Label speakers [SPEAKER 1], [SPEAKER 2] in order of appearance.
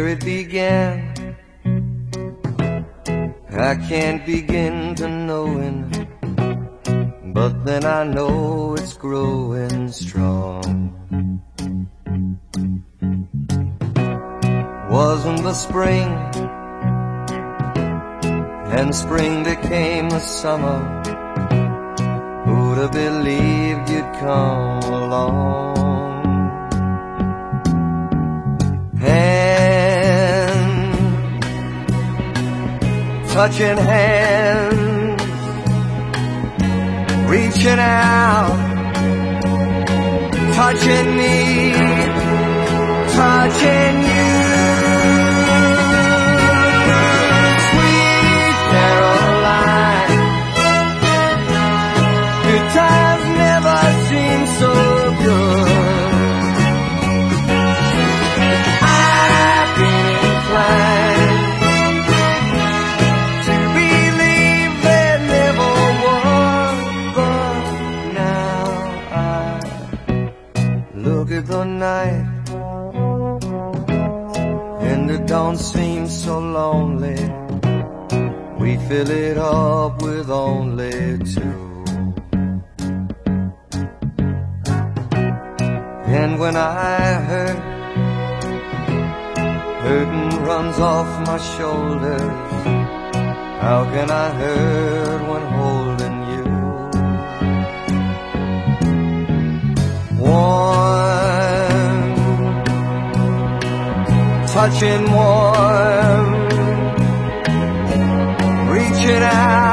[SPEAKER 1] where it began. I can't begin to knowing, but then I know it's growing strong. Wasn't the spring, and spring became the summer. Who'd have believed you'd come along? Hand, touching hands, reaching out, touching me, touching you. Sweet Caroline, good times never seem so good. I've been inclined to believe there never was, but now I look at the night and it don't seem so lonely. We fill it up with only two. And when I hurt, hurting runs off my shoulders. How can I hurt when holding you? Warm, touching warm, reaching out.